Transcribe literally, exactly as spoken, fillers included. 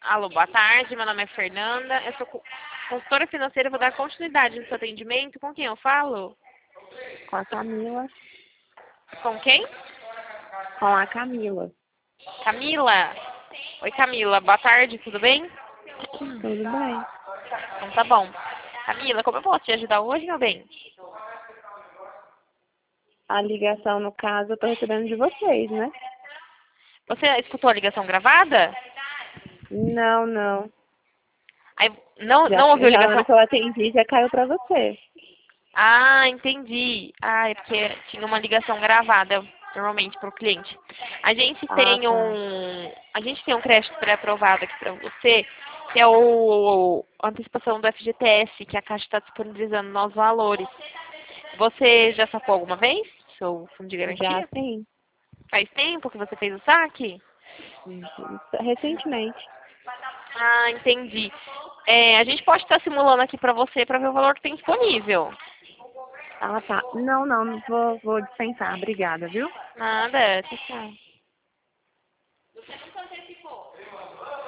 Alô, boa tarde. Meu nome é Fernanda. Eu sou co- consultora financeira. Vou dar continuidade no seu atendimento. Com quem eu falo? Com a Camila. Com quem? Com a Camila. Camila. Oi, Camila. Boa tarde. Tudo bem? Tudo bem. Então tá bom. Camila, como eu posso te ajudar hoje, meu bem? A ligação, no caso, eu tô recebendo de vocês, né? Você escutou a ligação gravada? Não, não. Aí, não, Já, não ouviu a já na hora ligação? que eu atendi, já caiu pra você. Ah, entendi. Ah, é porque tinha uma ligação gravada, normalmente, para o cliente. A gente Ah, tem tá. um, a gente tem um crédito pré-aprovado aqui para você, que é o a antecipação do F G T S, que a Caixa está disponibilizando novos valores. Você já sacou alguma vez seu fundo de Já garantia? sim. Faz tempo que você fez o saque? Recentemente. Ah, entendi. É, a gente pode estar simulando aqui para você para ver o valor que tem disponível. Ah, tá. Não, não, vou, vou dispensar. Obrigada, viu? Nada, tchau, tchau.